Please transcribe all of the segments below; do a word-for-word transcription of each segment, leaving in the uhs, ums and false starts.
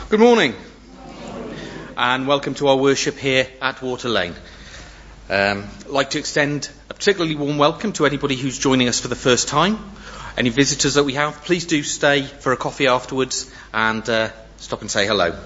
Good morning, and welcome to our worship here at Water Lane. Um, I'd like to extend a particularly warm welcome to anybody who's joining us for the first time. Any visitors that we have, please do stay for a coffee afterwards and uh, stop and say hello.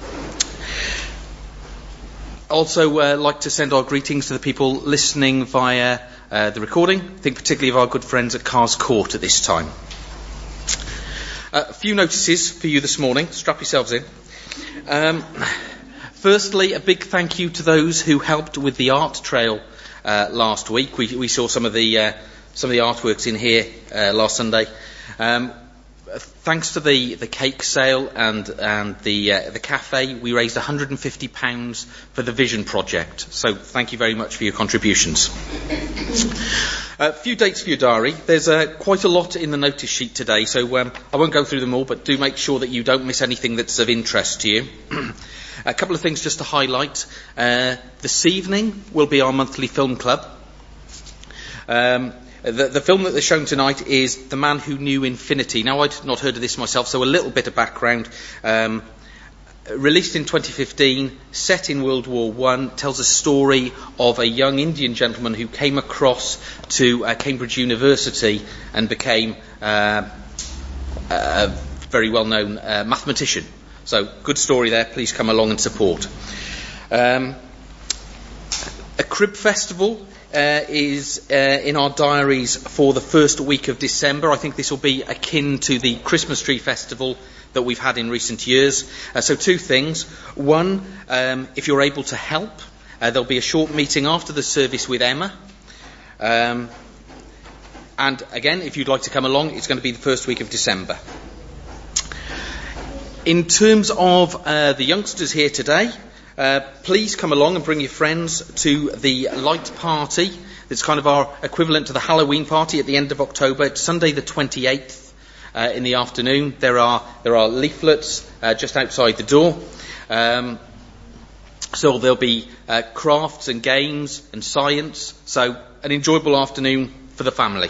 Also, uh, like to send our greetings to the people listening via uh, the recording. I think particularly of our good friends at Cars Court at this time. Uh, a few notices for you this morning. Strap yourselves in. Um, firstly, a big thank you to those who helped with the art trail uh, last week. We, we saw some of the uh, some of the artworks in here uh, last Sunday. Um, thanks to the, the cake sale and and the uh, the cafe, we raised one hundred fifty pounds for the Vision Project. So thank you very much for your contributions. A few dates for your diary. There's uh, quite a lot in the notice sheet today, so um, I won't go through them all, but do make sure that you don't miss anything that's of interest to you. A couple of things just to highlight. Uh, this evening will be our monthly film club. Um, the, the film that they're showing tonight is The Man Who Knew Infinity. Now, I'd not heard of this myself, so a little bit of background. Um, Released in twenty fifteen, set in World War One, tells a story of a young Indian gentleman who came across to uh, Cambridge University and became uh, a very well-known uh, mathematician. So, good story there. Please come along and support. Um, a Crib Festival uh, is uh, in our diaries for the first week of December. I think this will be akin to the Christmas Tree Festival that we've had in recent years. Uh, so two things. One, um, if you're able to help, uh, there'll be a short meeting after the service with Emma. Um, and again, if you'd like to come along, it's going to be the first week of December. In terms of uh, the youngsters here today, uh, please come along and bring your friends to the light party. It's kind of our equivalent to the Halloween party at the end of October. It's Sunday the twenty-eighth. Uh, in the afternoon. There are there are leaflets uh, just outside the door. Um, so there'll be uh, crafts and games and science. So an enjoyable afternoon for the family.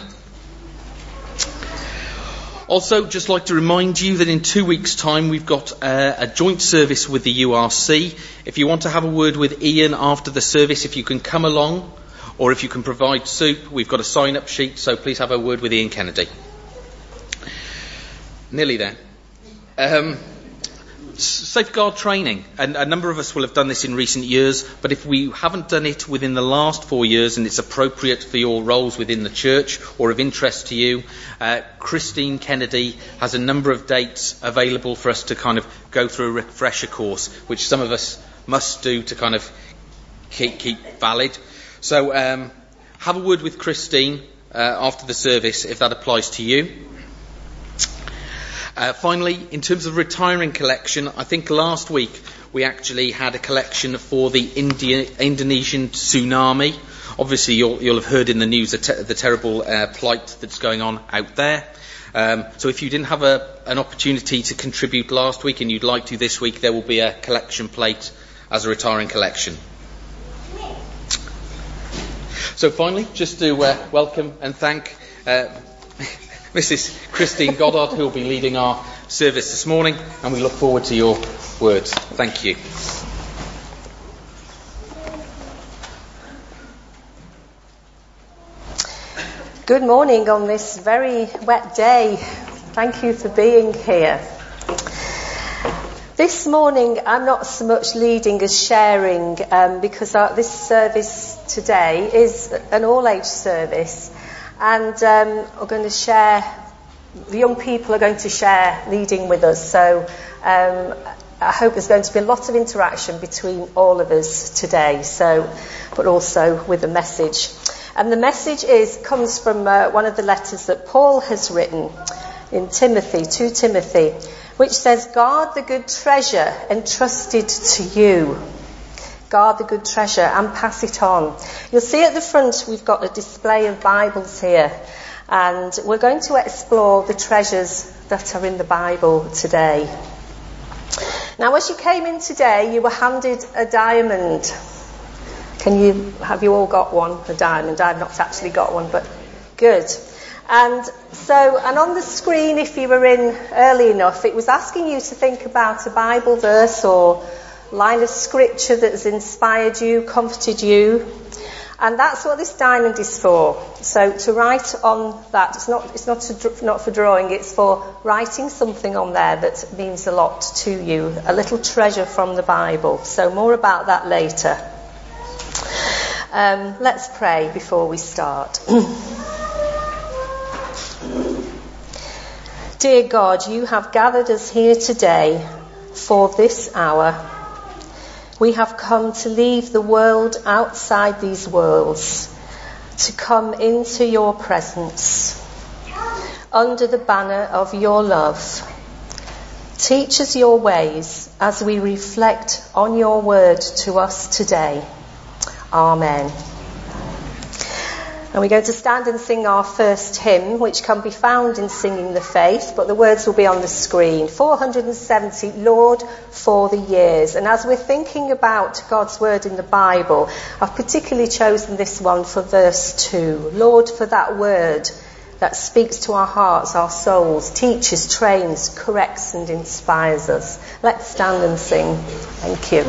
Also, just like to remind you that in two weeks' time we've got uh, a joint service with the U R C. If you want to have a word with Ian after the service, if you can come along, or if you can provide soup, we've got a sign-up sheet. So please have a word with Ian Kennedy. Nearly there. Um, safeguard training. And a number of us will have done this in recent years, but if we haven't done it within the last four years and it's appropriate for your roles within the church or of interest to you, uh, Christine Kennedy has a number of dates available for us to kind of go through a refresher course, which some of us must do to kind of keep, keep valid. So um, have a word with Christine uh, after the service if that applies to you. Uh, finally, in terms of retiring collection, I think last week we actually had a collection for the India, Indonesian tsunami. Obviously, you'll, you'll have heard in the news the, te- the terrible uh, plight that's going on out there. Um, so if you didn't have a, an opportunity to contribute last week and you'd like to this week, there will be a collection plate as a retiring collection. So finally, just to uh, welcome and thank Uh, Missus Christine Goddard, who will be leading our service this morning, and we look forward to your words. Thank you. Good morning on this very wet day. Thank you for being here. This morning I'm not so much leading as sharing um, because our, this service today is an all-age service. And um, we're going to share, the young people are going to share leading with us. So um, I hope there's going to be a lot of interaction between all of us today. So, but also with a message. And the message is comes from uh, one of the letters that Paul has written in Timothy, to Timothy, which says, "Guard the good treasure entrusted to you. Guard the good treasure and pass it on." You'll see at the front we've got a display of Bibles here, and we're going to explore the treasures that are in the Bible today. Now, as you came in today, you were handed a diamond. Can you, have you all got one, a diamond? I've not actually got one, but good. And so, and on the screen, if you were in early enough, it was asking you to think about a Bible verse or line of scripture that has inspired you, comforted you. And that's what this diamond is for. So to write on that, it's not it's not to, not for drawing, it's for writing something on there that means a lot to you, a little treasure from the Bible. So more about that later. Um, let's pray before we start. Dear God, you have gathered us here today for this hour. We have come to leave the world outside these worlds, to come into your presence, under the banner of your love. Teach us your ways as we reflect on your word to us today. Amen. And we're going to stand and sing our first hymn, which can be found in Singing the Faith, but the words will be on the screen. four hundred seventy, Lord, for the years. And as we're thinking about God's word in the Bible, I've particularly chosen this one for verse two. Lord, for that word that speaks to our hearts, our souls, teaches, trains, corrects and inspires us. Let's stand and sing. Thank you.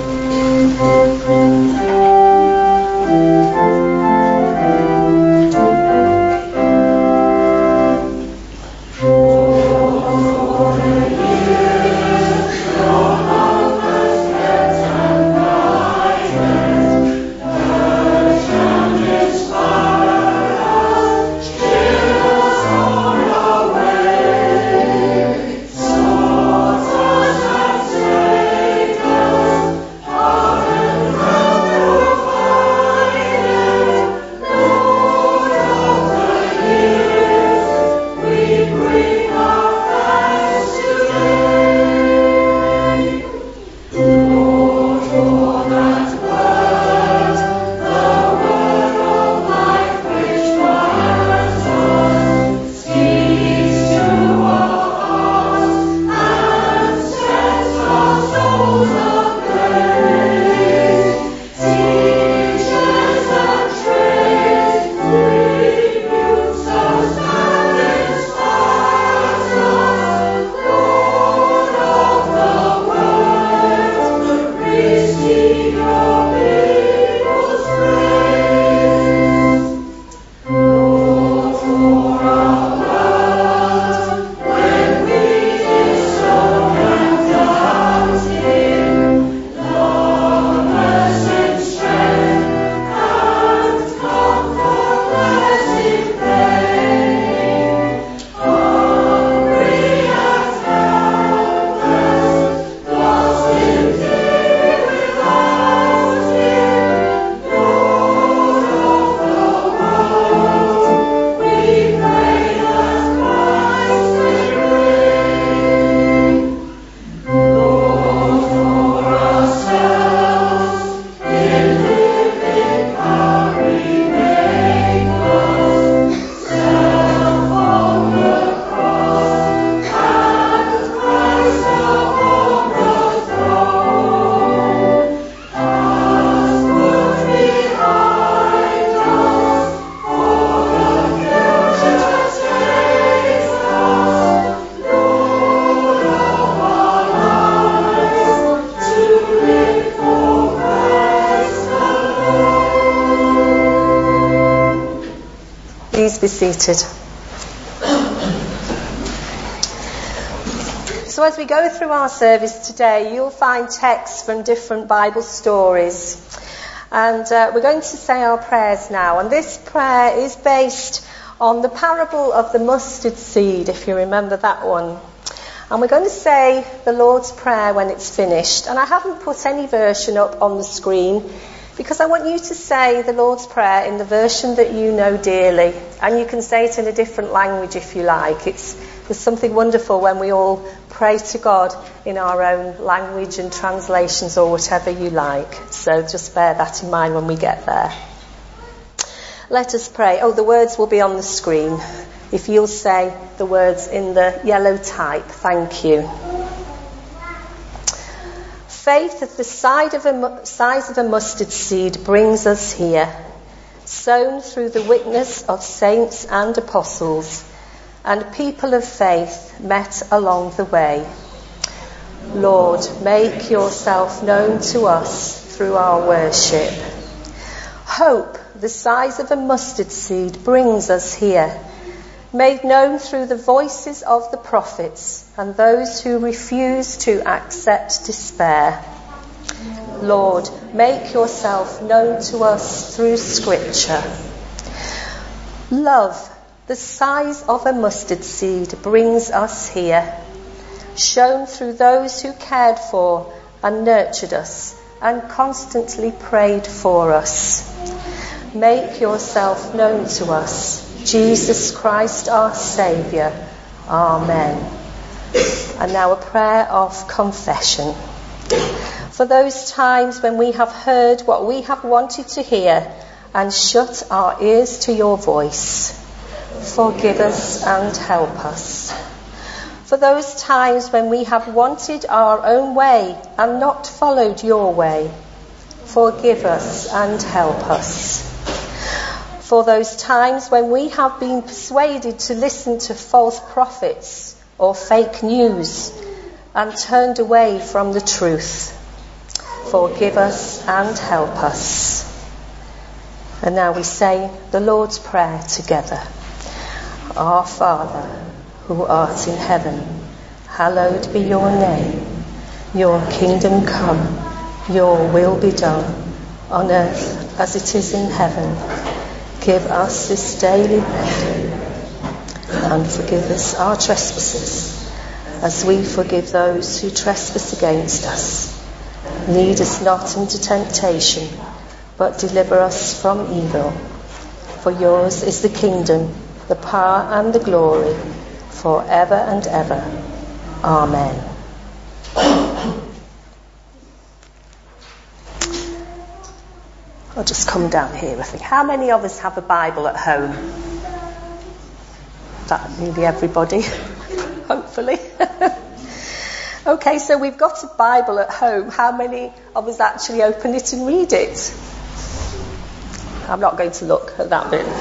Please be seated. So as we go through our service today, you'll find texts from different Bible stories. And uh, we're going to say our prayers now. And this prayer is based on the parable of the mustard seed, if you remember that one. And we're going to say the Lord's Prayer when it's finished. And I haven't put any version up on the screen because I want you to say the Lord's Prayer in the version that you know dearly. And you can say it in a different language if you like. It's, there's something wonderful when we all pray to God in our own language and translations or whatever you like. So just bear that in mind when we get there. Let us pray. Oh, the words will be on the screen. If you'll say the words in the yellow type. Thank you. Faith at the size of a, size of a mustard seed brings us here. sown through the witness of saints and apostles, and people of faith met along the way. Lord, make yourself known to us through our worship. Hope, the size of a mustard seed, brings us here, made known through the voices of the prophets and those who refuse to accept despair. Lord, make yourself known to us through Scripture. Love, the size of a mustard seed, brings us here, shown through those who cared for and nurtured us and constantly prayed for us. Make yourself known to us, Jesus Christ our Saviour. Amen. And now a prayer of confession. For those times when we have heard what we have wanted to hear and shut our ears to your voice, forgive us and help us. For those times when we have wanted our own way and not followed your way, forgive us and help us. For those times when we have been persuaded to listen to false prophets or fake news and turned away from the truth, forgive us and help us. And now we say the Lord's Prayer together. Our Father, who art in heaven, hallowed be your name. Your kingdom come, your will be done, on earth as it is in heaven. Give us this daily bread, and forgive us our trespasses, as we forgive those who trespass against us. Lead us not into temptation, but deliver us from evil. For yours is the kingdom, the power and the glory, forever and ever. Amen. I'll just come down here, I think. How many of us have a Bible at home? That nearly everybody, hopefully. Okay, so we've got a Bible at home. How many of us actually open it and read it? I'm not going to look at that bit.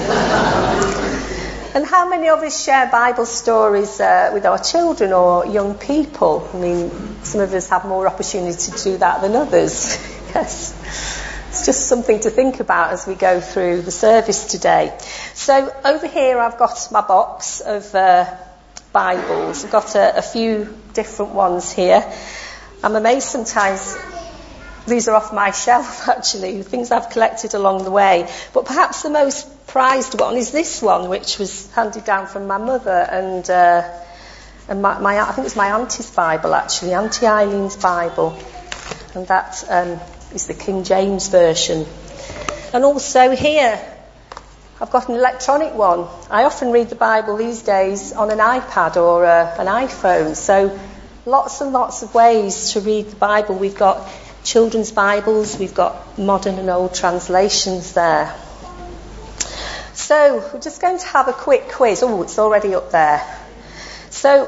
And how many of us share Bible stories uh, with our children or young people? I mean, some of us have more opportunity to do that than others. Yes. It's just something to think about as we go through the service today. So over here I've got my box of uh, Bibles. I've got a, a few different ones here. I'm amazed sometimes. These are off my shelf, actually, things I've collected along the way. But perhaps the most prized one is this one, which was handed down from my mother and uh, and my, my I think it was my auntie's Bible, actually, Auntie Eileen's Bible, and that um, is the King James version. And also here, I've got an electronic one. I often read the Bible these days on an iPad or uh, an iPhone. So lots and lots of ways to read the Bible. We've got children's Bibles, we've got modern and old translations there. So we're just going to have a quick quiz. Oh, it's already up there. So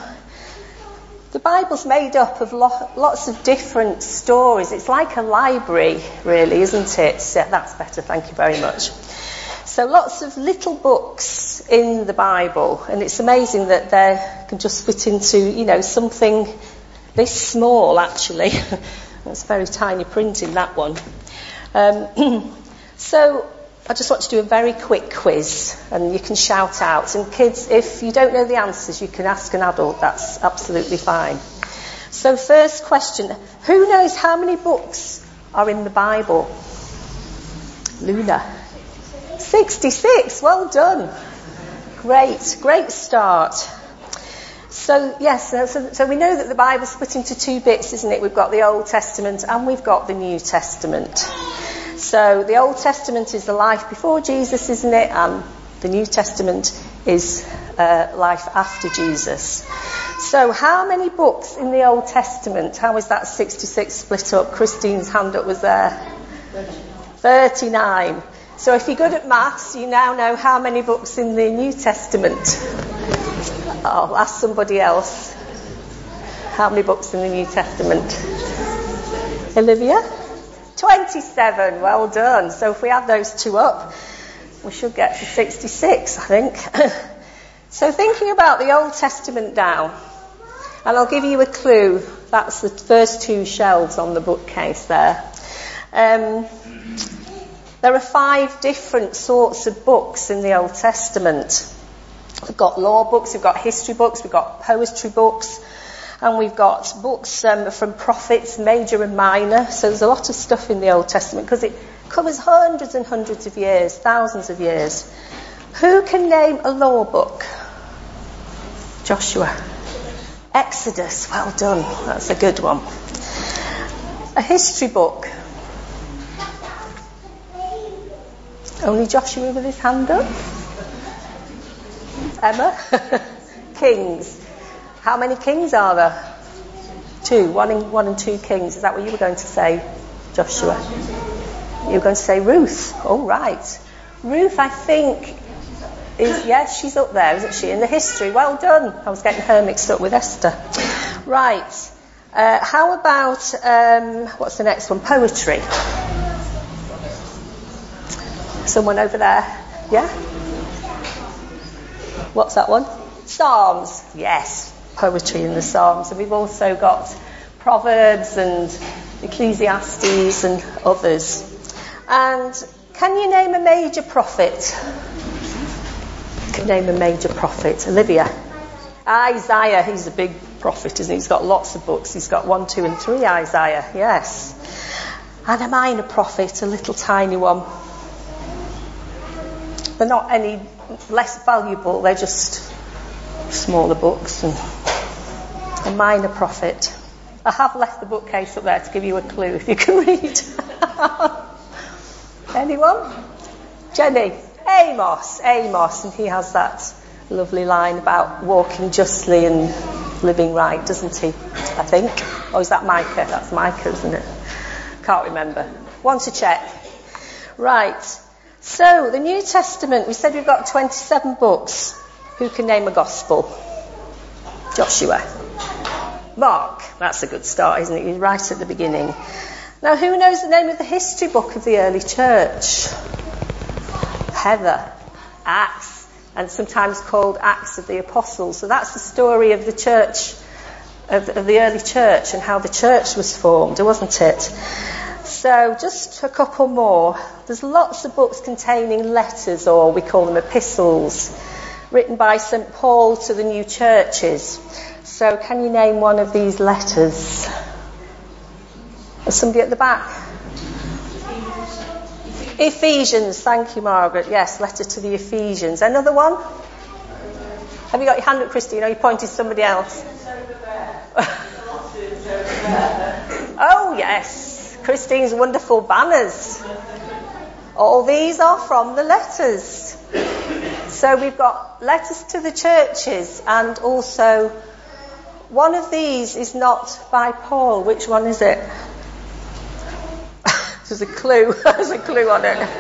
the Bible's made up of lo- lots of different stories. It's like a library, really, isn't it? So that's better, thank you very much. So lots of little books in the Bible, and it's amazing that they can just fit into, you know, something this small, actually. That's very tiny print in that one. Um, so I just want to do a very quick quiz, and you can shout out. And kids, if you don't know the answers, you can ask an adult. That's absolutely fine. So first question, who knows how many books are in the Bible? Luna. sixty-six, well done. Great, great start. So yes, so, so we know that the Bible's split into two bits, isn't it? We've got the Old Testament and we've got the New Testament. So the Old Testament is the life before Jesus, isn't it? And the New Testament is uh, life after Jesus. So how many books in the Old Testament? How is that sixty-six split up? Christine's hand up was there. thirty-nine. So if you're good at maths, you now know how many books in the New Testament. I'll ask somebody else. How many books in the New Testament? Olivia? twenty-seven, well done. So if we add those two up, we should get to sixty-six, I think. So thinking about the Old Testament now, and I'll give you a clue, that's the first two shelves on the bookcase there. Um, there are five different sorts of books in the Old Testament. We've got law books, we've got history books, we've got poetry books, and we've got books um, from prophets, major and minor. So there's a lot of stuff in the Old Testament because it covers hundreds and hundreds of years, thousands of years. Who can name a law book? Joshua. Exodus, well done. That's a good one. A history book. Only Joshua with his hand up. Emma? Kings. How many kings are there? Two. One and, one and two kings. Is that what you were going to say, Joshua? You were going to say Ruth. Oh, right. Ruth, I think, is, yes, she's up there, isn't she, in the history. Well done. I was getting her mixed up with Esther. Right. Uh, how about, um, what's the next one? Poetry. Someone over there. Yeah? What's that one? Psalms. Yes, poetry in the Psalms. And we've also got Proverbs and Ecclesiastes and others. And can you name a major prophet? You can name a major prophet. Olivia. Isaiah, he's a big prophet, isn't he? He's got lots of books. He's got one, two and three Isaiah, yes. And a minor prophet, a little tiny one. They're not any less valuable, they're just smaller books. And a minor prophet. I have left the bookcase up there to give you a clue if you can read. Anyone? Jenny? Amos. Amos, and he has that lovely line about walking justly and living right, doesn't he? I think. Or is that Micah? That's Micah, isn't it? Can't remember. Want to check. Right. So, the New Testament, we said we've got twenty-seven books. Who can name a gospel? Joshua. Mark. That's a good start, isn't it? He's right at the beginning. Now, who knows the name of the history book of the early church? Heather. Acts. And sometimes called Acts of the Apostles. So that's the story of the church, of, of the early church and how the church was formed, wasn't it? So just a couple more. There's lots of books containing letters, or we call them epistles, written by Saint Paul to the new churches. So can you name one of these letters? There's somebody at the back. Ephesians, thank you, Margaret. Yes, letter to the Ephesians. Another one? Have you got your hand up, Christine? Or you pointed to somebody else? Oh, yes. Christine's wonderful banners. All these are from the letters. So we've got letters to the churches, and also one of these is not by Paul. Which one is it? There's a clue. There's a clue on it.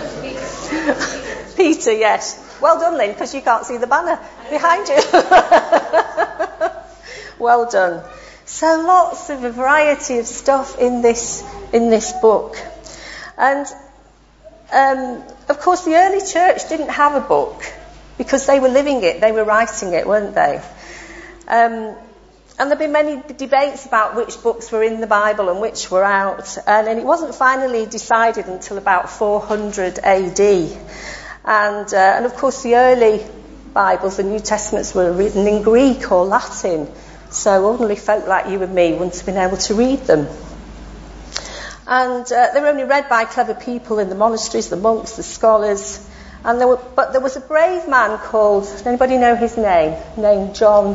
Peter, yes. Well done, Lynn, because you can't see the banner behind you. Well done. So lots of a variety of stuff in this in this book. And um, of course the early church didn't have a book because they were living it, they were writing it, weren't they? Um, and there've been many debates about which books were in the Bible and which were out. And, and it wasn't finally decided until about four hundred A D. And, uh, and of course the early Bibles, the New Testaments, were written in Greek or Latin. So ordinary folk like you and me wouldn't have been able to read them. And uh, they were only read by clever people in the monasteries, the monks, the scholars. And there were, but there was a brave man called, does anybody know his name? Named John.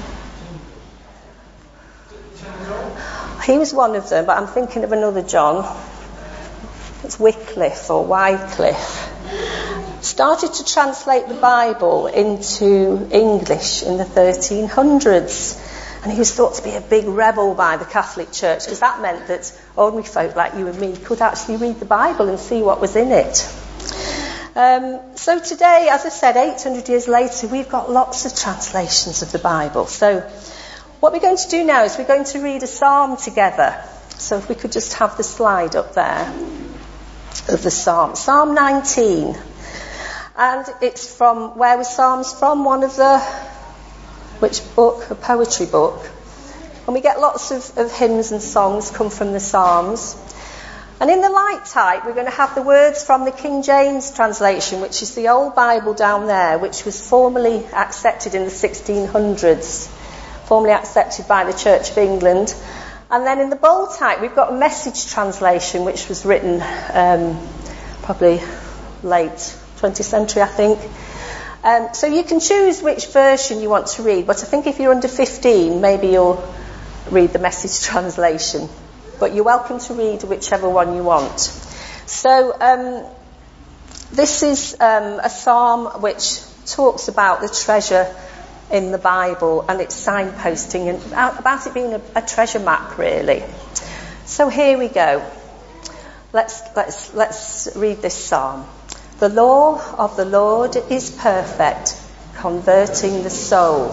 He was one of them, but I'm thinking of another John. It's Wycliffe or Wycliffe. Started to translate the Bible into English in the thirteen hundreds. And he was thought to be a big rebel by the Catholic Church, because that meant that ordinary folk like you and me could actually read the Bible and see what was in it. Um, so today, as I said, eight hundred years later, we've got lots of translations of the Bible. So what we're going to do now is we're going to read a psalm together. So if we could just have the slide up there of the Psalm. Psalm nineteen. And it's from, where was Psalms from? One of the, which book? A poetry book. And we get lots of, of hymns and songs come from the Psalms. And in the light type, we're going to have the words from the King James translation, which is the old Bible down there, which was formally accepted in the sixteen hundreds, formally accepted by the Church of England. And then in the bold type, we've got a Message translation, which was written um, probably late twentieth century, I think. Um, so you can choose which version you want to read, but I think if you're under fifteen, maybe you'll read the Message translation. But you're welcome to read whichever one you want. So um, this is um, a psalm which talks about the treasure in the Bible and its signposting and about it being a, a treasure map, really. So here we go. Let's let's let's read this psalm. The law of the Lord is perfect, converting the soul.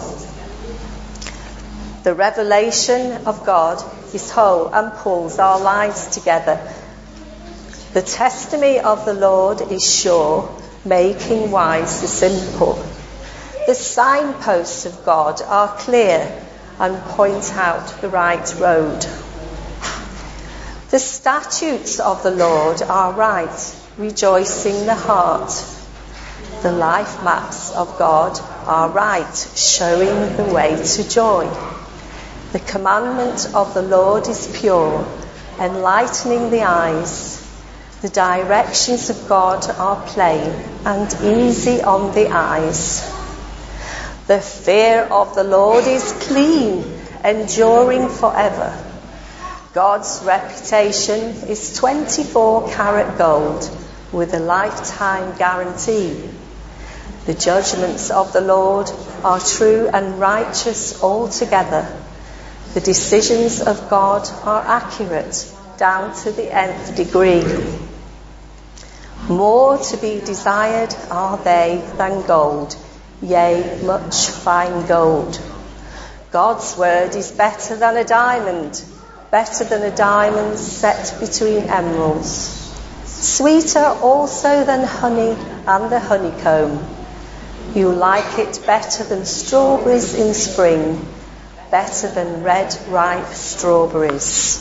The revelation of God is whole and pulls our lives together. The testimony of the Lord is sure, making wise the simple. The signposts of God are clear and point out the right road. The statutes of the Lord are right, rejoicing the heart. The life maps of God are right, showing the way to joy. The commandment of the Lord is pure, enlightening the eyes. The directions of God are plain and easy on the eyes. The fear of the Lord is clean, enduring forever. God's reputation is twenty-four karat gold with a lifetime guarantee. The judgments of the Lord are true and righteous altogether. The decisions of God are accurate down to the nth degree. More to be desired are they than gold, yea, much fine gold. God's word is better than a diamond, better than a diamond set between emeralds. Sweeter also than honey and the honeycomb. You like it better than strawberries in spring, better than red ripe strawberries.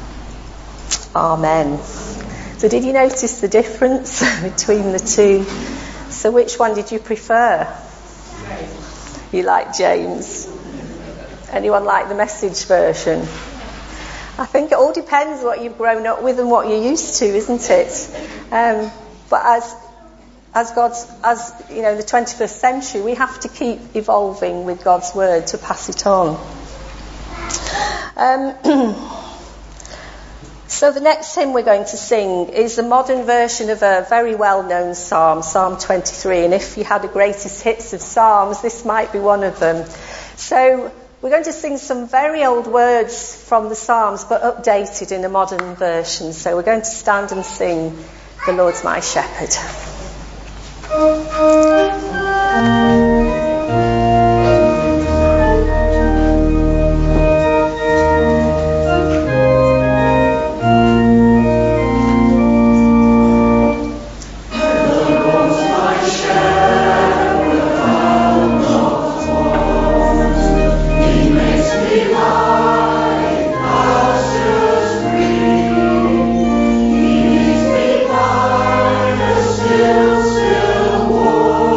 Amen. So did you notice the difference between the two? So which one did you prefer? You like James. Anyone like the Message version? I think it all depends what you've grown up with and what you're used to, isn't it? Um, but as as God's, as you know, the twenty-first century, we have to keep evolving with God's word to pass it on. Um, so the next hymn we're going to sing is a modern version of a very well-known psalm, Psalm twenty-three. And if you had a greatest hits of psalms, this might be one of them. So we're going to sing some very old words from the Psalms, but updated in a modern version. So we're going to stand and sing "The Lord's My Shepherd." Still, still warm.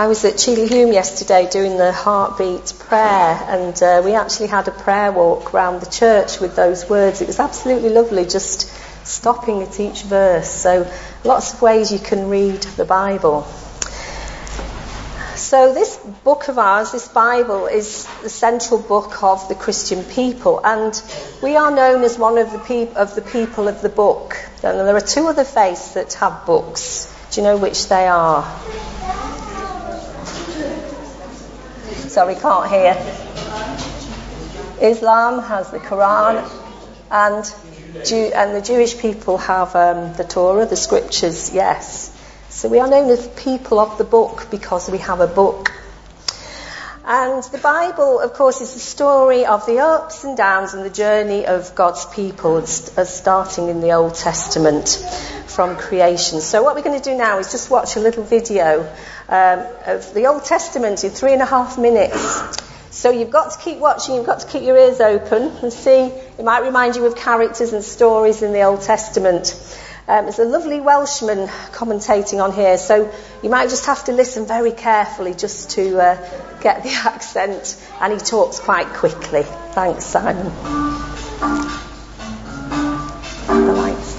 I was at Cheeley Hume yesterday doing the heartbeat prayer, and uh, we actually had a prayer walk around the church with those words. It was absolutely lovely, just stopping at each verse. So lots of ways you can read the Bible. So this book of ours, this Bible, is the central book of the Christian people, and we are known as one of the, peop- of the people of the book. And there are two other faiths that have books. Do you know which they are? Sorry, can't hear. Islam has the Quran, and Jew- and the Jewish people have um, the Torah, the scriptures, yes. So we are known as people of the book because we have a book. And the Bible, of course, is the story of the ups and downs and the journey of God's people, as starting in the Old Testament from creation. So what we're going to do now is just watch a little video um, of the Old Testament in three and a half minutes. So you've got to keep watching, you've got to keep your ears open and see. It might remind you of characters and stories in the Old Testament. Um, there's a lovely Welshman commentating on here, so you might just have to listen very carefully just to uh, get the accent, and he talks quite quickly. Thanks, Simon. The lights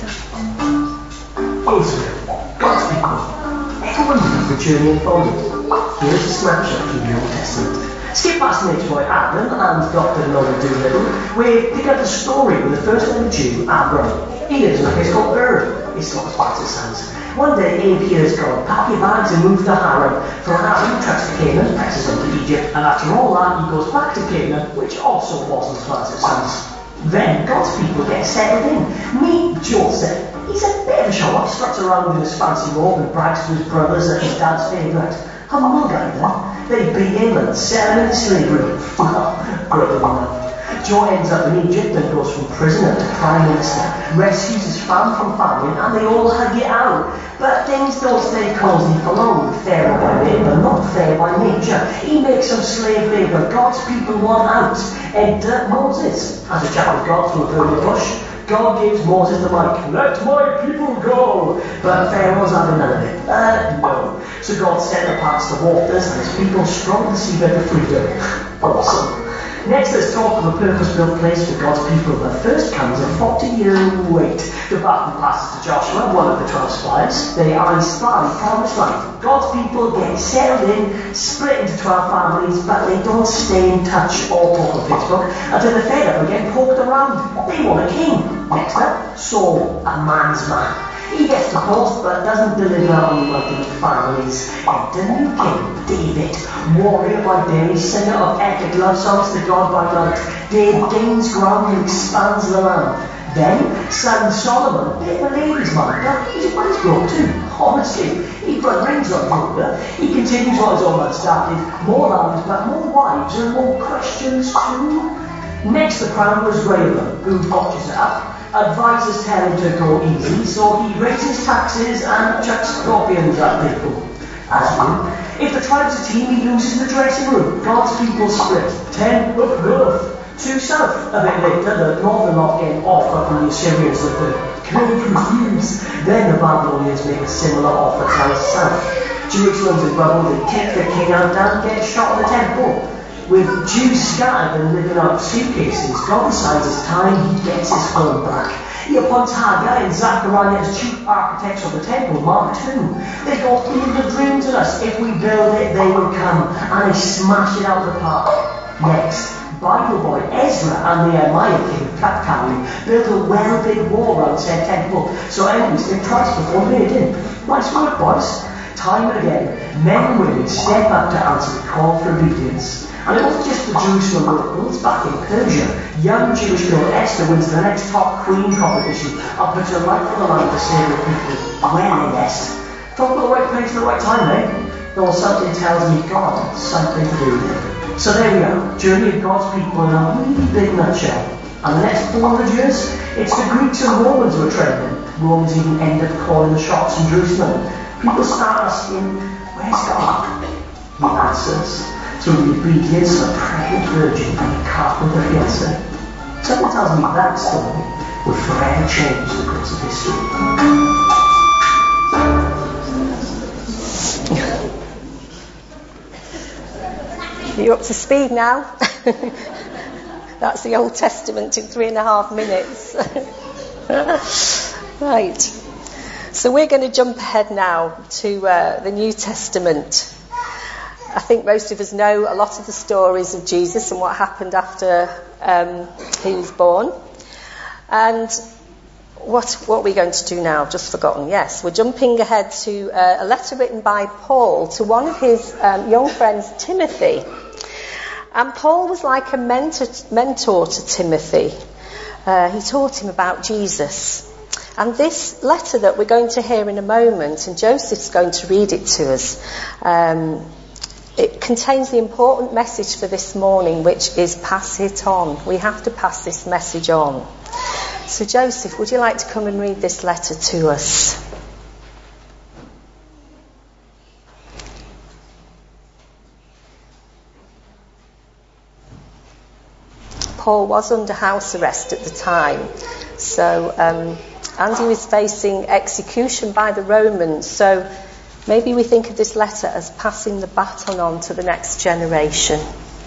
down. Israel, God's people. Ever wondered how the journey unfolded? Here's a snapshot from the Old Testament. Skip past Nature Boy Adam and Doctor Nolan Doolittle. We pick up the story with the first ever Jew, Abram. He lives in a place called Ur. It's not as bad as it sounds. One day he hears God, pack your bags and move to Haran. From Haran he treks to Canaan, presses on to Egypt, and after all that he goes back to Canaan, which also wasn't as bad as it sounds. Then God's people get settled in. Meet Joseph. He's a bit of a show-off, struts around in his fancy robe and brags to his brothers that he's dad's favourite. Have a mug at them. They beat him and sell him into slavery. Great enough. Joe ends up in Egypt and goes from prisoner to prime minister, rescues his fam from famine, and they all hug it out. But things don't stay cosy for long. Fair by name, but not fair by nature. He makes some slave labour God's people want out. Enter Moses. As a chap of God through a burning bush, God gives Moses the mic. Let my people go. But Pharaoh's having none of it. Uh, no. So God set apart the waters, and his people strong to see better freedom. Awesome. Next, let's talk of a purpose-built place for God's people. But first comes a forty-year wait. The baton passes to Joshua, one of the twelve spies. They are inspired, promised land. God's people get settled in, split into twelve families, but they don't stay in touch or talk on Facebook until they're fed up and get poked around. They want a king. Next up, Saul, a man's man. He gets the post but doesn't deliver on the ultimate families. Enter new king, David, warrior by day, singer of epic love songs to God by night. David gains ground and expands the land. Then, son Solomon, bit of a ladies' man, but he's a wise bloke too. Honestly, he put rings on Judah. He continues what his old man started. More lands, but more wives and more questions too. Next, the crown was Rehoboam, who botches it up. Advisors tell him to go easy, so he raises taxes and chucks scorpions at people. As you, if the tribe's a team, he loses the dressing room. God's people split. Ten up north, two south. A bit later, the northern lot get an offer from the Assyrians that the king refuse. Then the Babylonians make a similar offer to the south. Jerusalem's in rubble, they kick the king out and get shot in the temple. With Jews scattered and living out of suitcases, God decides it's time he gets his throne back. He appoints Haggai and Zechariah as chief architects of the temple, Mark two. They go, build the dreams in us. If we build it, they will come. And they smash it out of the park. Next, Bible boy Ezra and the Nehemiah king of Capcali built a well-big wall around said temple, so enemies think twice before they did. Nice work, boys. Time and again, men and women step up to answer the call for obedience. And it wasn't just the Jerusalem locals. Back in Persia, young Jewish girl Esther wins the next top queen competition and puts her life on the line to save her people. Well, in Esther, talk about the right place at the right time, eh? Though something tells me God has something to do with it. So there we are, journey of God's people in a really big nutshell. And the next four hundred years, it's the Greeks and Romans who are trending. Romans even end up calling the shots in Jerusalem. People start asking, where's God? He answers, through the obedience of a pregnant virgin and a carpenter fiancé. Something tells me that story will forever change the course of history. You up to speed now? That's the Old Testament in three and a half minutes. Right. So we're going to jump ahead now to uh, the New Testament. I think most of us know a lot of the stories of Jesus and what happened after um, he was born. And what, what are we going to do now? I've just forgotten. Yes, we're jumping ahead to uh, a letter written by Paul to one of his um, young friends, Timothy. And Paul was like a mentor, mentor to Timothy. Uh, he taught him about Jesus. And this letter that we're going to hear in a moment, and Joseph's going to read it to us, um, it contains the important message for this morning, which is pass it on. We have to pass this message on. So Joseph, would you like to come and read this letter to us? Paul was under house arrest at the time, so um, and he was facing execution by the Romans, so maybe we think of this letter as passing the baton on to the next generation.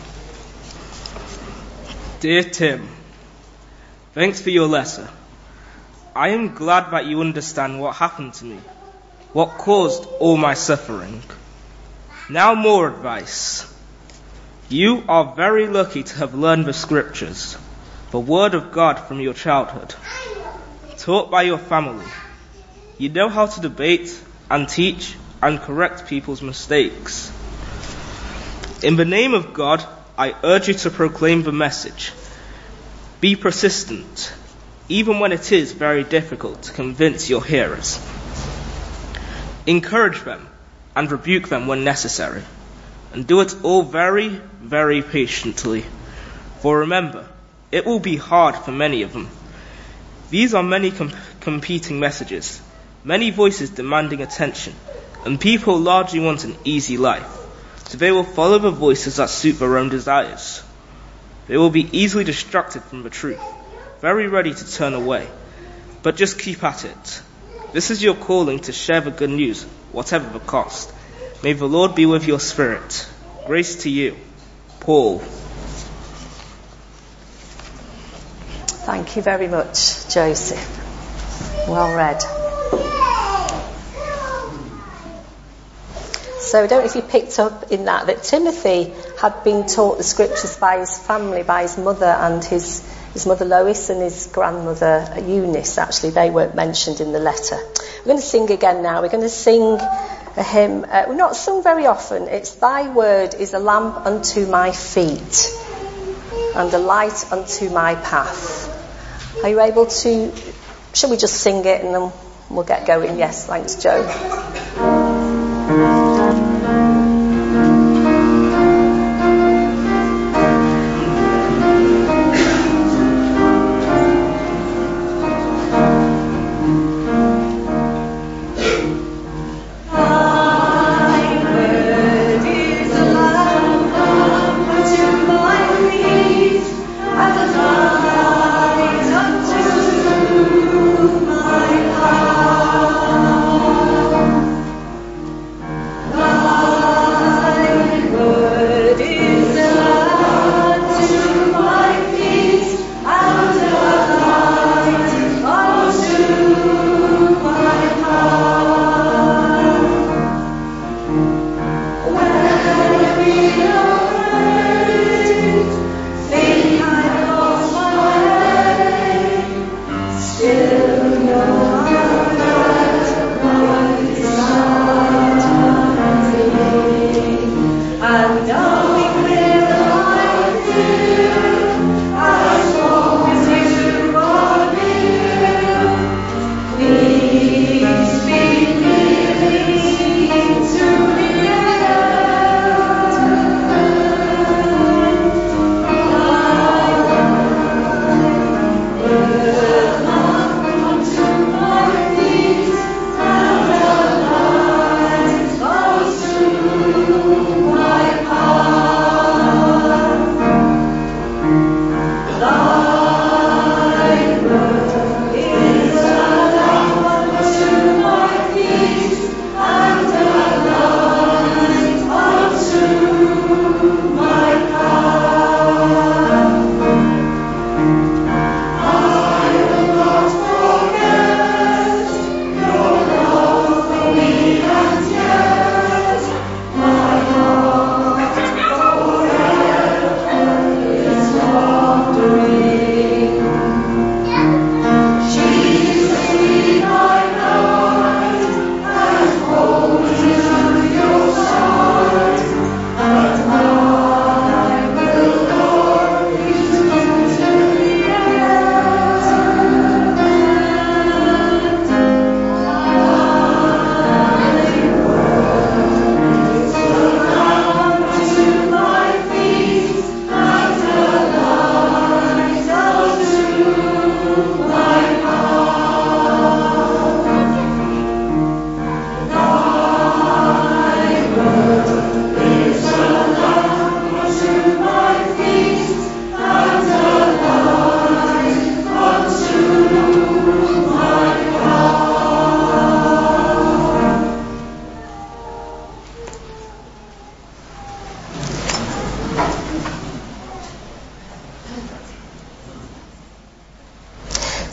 Dear Tim, thanks for your letter. I am glad that you understand what happened to me, what caused all my suffering. Now more advice. You are very lucky to have learned the scriptures, the word of God from your childhood, taught by your family. You know how to debate and teach and correct people's mistakes. In the name of God, I urge you to proclaim the message. Be persistent, even when it is very difficult to convince your hearers. Encourage them and rebuke them when necessary. And do it all very, very patiently. For remember, it will be hard for many of them. These are many comp- competing messages, many voices demanding attention, and people largely want an easy life, so they will follow the voices that suit their own desires. They will be easily distracted from the truth, very ready to turn away. But just keep at it. This is your calling to share the good news, whatever the cost. May the Lord be with your spirit. Grace to you, Paul. Thank you very much, Joseph. Well read. So I don't know if you picked up in that that Timothy had been taught the scriptures by his family, by his mother and his, his mother Lois and his grandmother Eunice. Actually, they weren't mentioned in the letter. We're going to sing again now. We're going to sing a hymn. Uh, we're not sung very often. It's Thy Word is a lamp unto my feet and a light unto my path. Are you able to... Shall we just sing it and then we'll get going? Yes, thanks, Joe. My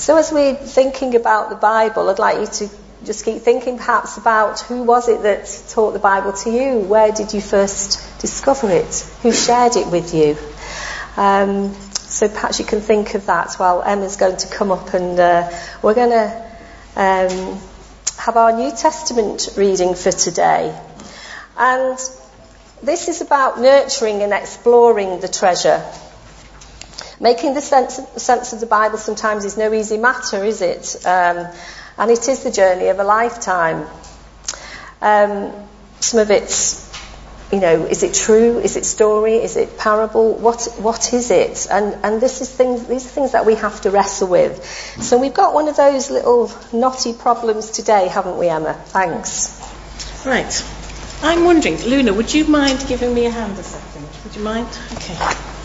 So as we're thinking about the Bible, I'd like you to just keep thinking perhaps about who was it that taught the Bible to you? Where did you first discover it? Who shared it with you? Um, so perhaps you can think of that while Emma's going to come up, and uh, we're going to um, have our New Testament reading for today. And this is about nurturing and exploring the treasure. Making the sense, sense of the Bible sometimes is no easy matter, is it? Um, and it is the journey of a lifetime. Um, some of it's, you know, is it true? Is it story? Is it parable? What what is it? And and this is things. These are things that we have to wrestle with. So we've got one of those little knotty problems today, haven't we, Emma? Thanks. Right. I'm wondering, Luna, would you mind giving me a hand a second? Would you mind? Okay.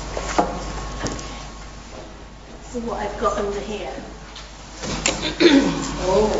See what I've got under here. Oh.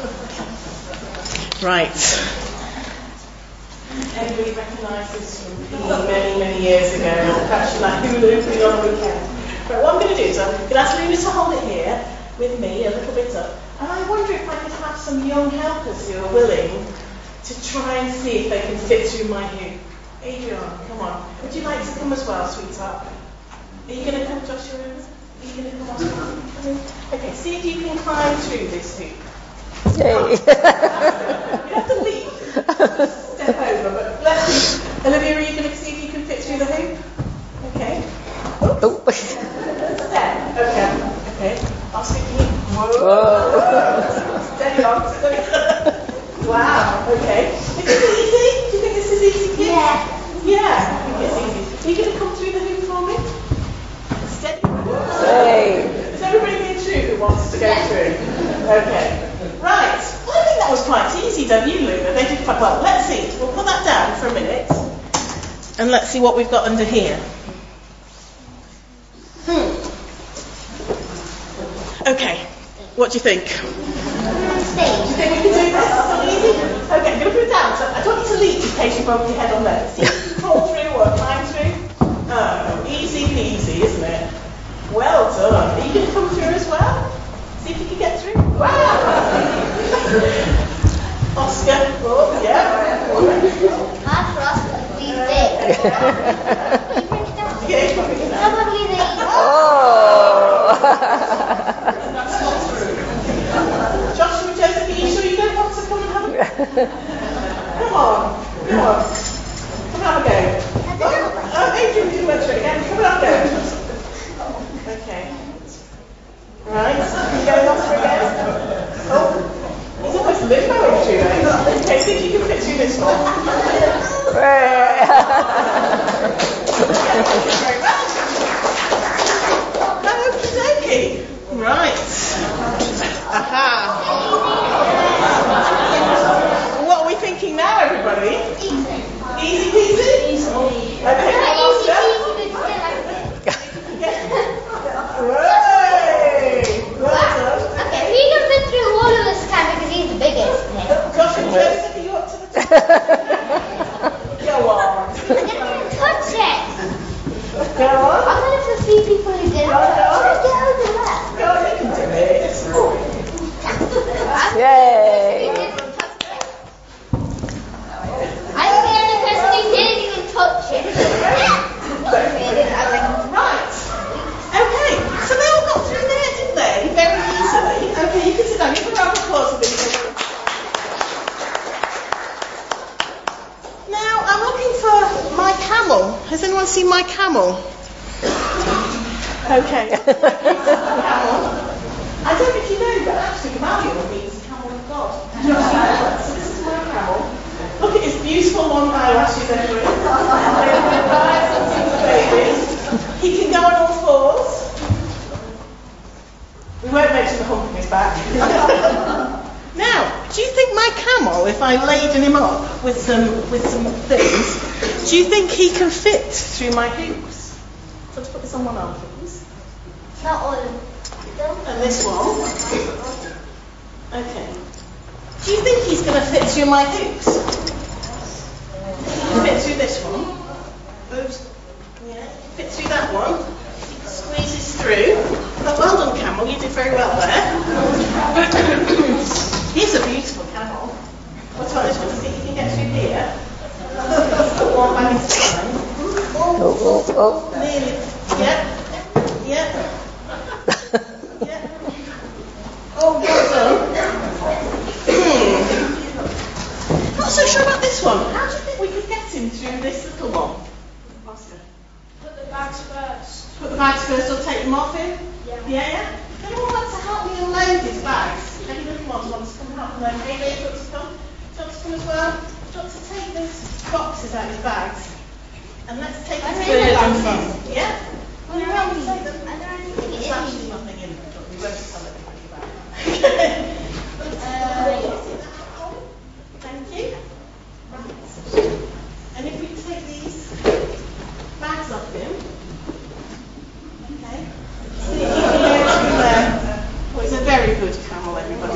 Right. Everybody recognises from many, many years ago, actually like Hulu putting on a weekend. Right, what I'm going to do is I'm going to ask Luna to hold it here with me, a little bit up. And I wonder if I could have some young helpers who are willing to try and see if they can fit through my hoop. Adrian, come on. Would you like to come as well, sweetheart? Are you going to come, Joshua? Are you going to come on? Okay, see if you can climb through this hoop. Yay. You have to leave. Step over, but let's see. Olivia, are you going to see if you can fit through the hoop? Okay. Oh. Step. Okay. Okay. I'll stick you. Whoa. Whoa. Steady on. Steady. Wow, okay. Is it easy? Do you think this is easy, kids? Yeah. Yeah, I think it's easy. Are you going to come through the hoop for me? Steady. Hey. Is everybody being true who wants to go through? Okay. Right. Well, I think that was quite easy, don't you, Luna? They did quite well. Let's see. We'll put that down for a minute. And let's see what we've got under here. Hmm. Okay. What do you think? Do you think we can do this? Is it easy? Okay, I'm going to put it down. So I don't want you to leap in case you bump your head on there. See if you can crawl through or climb through. Oh, easy peasy, isn't it? Well done. Are you going to come through as well? See if you can get through. Wow. Oscar. Oh, yeah. Not for us, these days. Yeah, probably not. Probably they. Oh. Joshua, Joseph, are you sure you don't want to come and have a go? Come on, come on. Come and have a go. Oh, oh Adrian, you went through it again. Come and have a go. Okay. Right, you going off through again? Oh, he's almost limboing through there. Okay, see if you can fit through this one. Okey-dokey. Right. Aha. What are we thinking now, everybody? Easy peasy? Easy. Okay, come on, Steph. Hooray! Well done. Okay, we can fit through all of this time because he's the biggest. Josh and Joseph, are you up to the top? Go on. I didn't touch it. Go on. I'm one of the few people who didn't Go on, go on. get over that. Go on, you can do it. Yay. I'm the only person who didn't even touch it. Right. Okay. So they all got through there, didn't they? Very easily. Okay, you can sit down. You can round of applause for these. Now, I'm looking for my camel. Has anyone seen my camel? Okay. Camel. I don't know if you know, but actually Gamaliel means camel of God. So this is my camel. Look at his beautiful long eyelashes everywhere. He can go on all fours. We won't mention the hump in his back. Now, do you think my camel, if I laden him up with some with some things, do you think he can fit through my hoops? So let's put this on one arm, please. Not all of them. And this one. Okay. Do you think he's going to fit through my hoops? He can fit through this one. Oops. Yeah. Fit through that one. Squeezes through. Oh, well done, Cameron. camel. You did very well there. Here's a beautiful camel. What about this one? Do you think you can get through here? One by this side. Oh, oh, oh. Nearly. Yeah. Yeah. Yeah. Oh, well done. Hmm. Not so sure about this one. How do you think we could get him through this little one? Oscar. Put the bags first. Put the bags first or take them off him? Yeah. Yeah, yeah? Anyone want to help me unload his bags? Any little ones want to come and help unload? Hey, Ray, do you want to come? Do you want to come as well? Do you want to take these boxes out of his bags? And let's take his burden from. Yeah? Well, you're right, take them. Are there anything There's in actually nothing in them, but we won't tell everybody about it. Thank you. Right. And if we take these bags off him, okay. See, he can go through there. Well, he's a very good camel, everybody.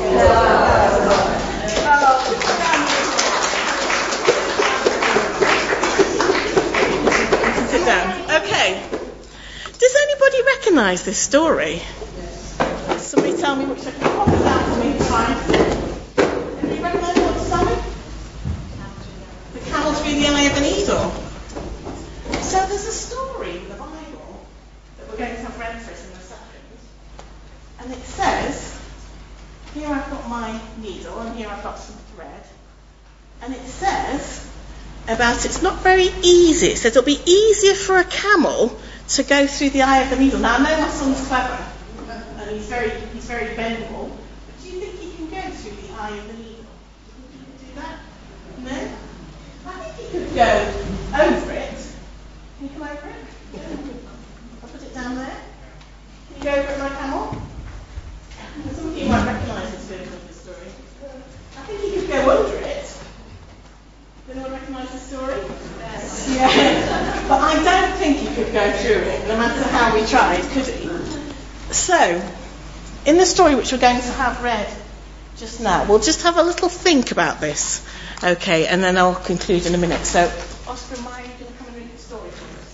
Sit down. Okay. Does anybody recognise this story? Somebody tell me which I can pop it down for me to find. Anybody recognise what it's saying? The camel through the eye of a needle. So there's a story in the Bible that we're going to have read for us in a second. And it says, here I've got my needle and here I've got some thread. And it says about it's not very easy. It says it'll be easier for a camel to go through the eye of the needle. Now I know my son's clever and he's very he's very bendable, but do you think he can go through the eye of the needle? Do you think he can do that? No? I think he could go over it. Can you come over it? I'll put it down there. Can you go over it, my camel? Some of you might recognise this version of the story. I think he could go under it. Does anyone recognise the story? Yes. Yeah. But I don't think he could go through it, no matter how we tried, could he? So, in the story which we're going to have read just now, we'll just have a little think about this, okay, and then I'll conclude in a minute. So, Oscar and Maya, are you going to come and read the story for us?